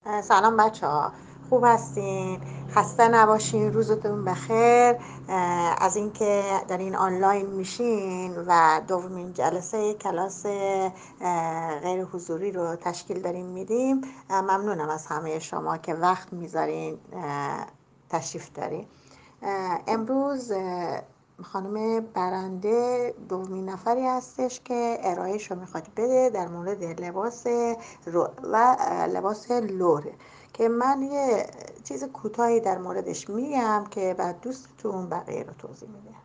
سلام بچه ها، خوب هستین؟ خسته نباشین، روزتون بخیر. از اینکه دارین آنلاین میشین و دومین جلسه کلاس غیر حضوری رو تشکیل داریم میدیم. ممنونم از همه شما که وقت میذارین تشریف دارین. امروز خانم برنده دومین نفری هستش که ارائهش رو میخواد بده در مورد لباس لوره که من یه چیز کوتاهی در موردش میگم که بعد دوستتون بقیه رو توضیح میده.